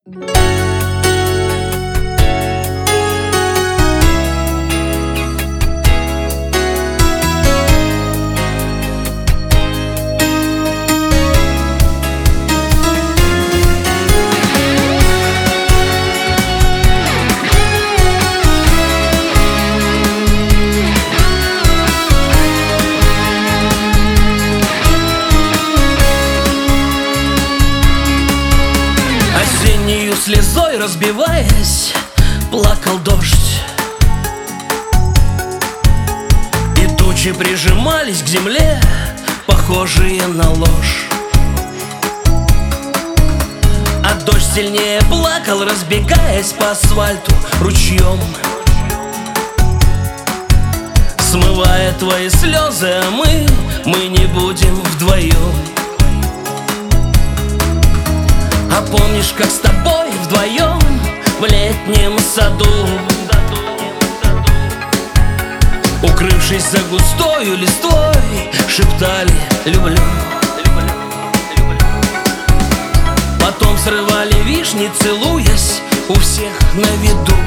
Осеннею слезой разбиваясь, плакал дождь, и тучи прижимались к земле, похожие на ложь. А дождь сильнее плакал, разбегаясь по асфальту ручьем, смывая твои слезы, а мы не будем вдвоем. А помнишь, как с тобой вдвоем в летнем саду, укрывшись за густою листвой, шептали «люблю». Потом срывали вишни, целуясь у всех на виду.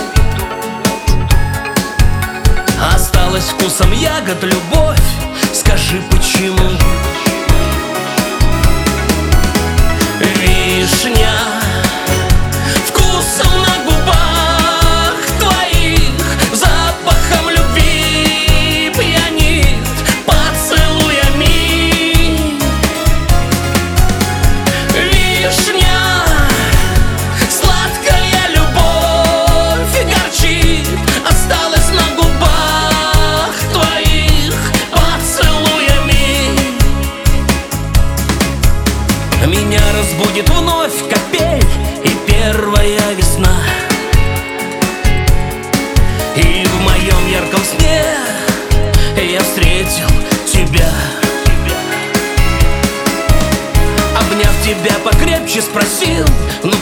Осталась вкусом ягод любовь, скажи, почему? Вишня вкусом на губах твоих, запахом любви пьянит поцелуями. Вишня, сладкая любовь горчит, осталась на губах твоих поцелуями. Меня разбудит вновь капель и первая весна, и в моем ярком сне я встретил тебя. Обняв тебя покрепче, спросил,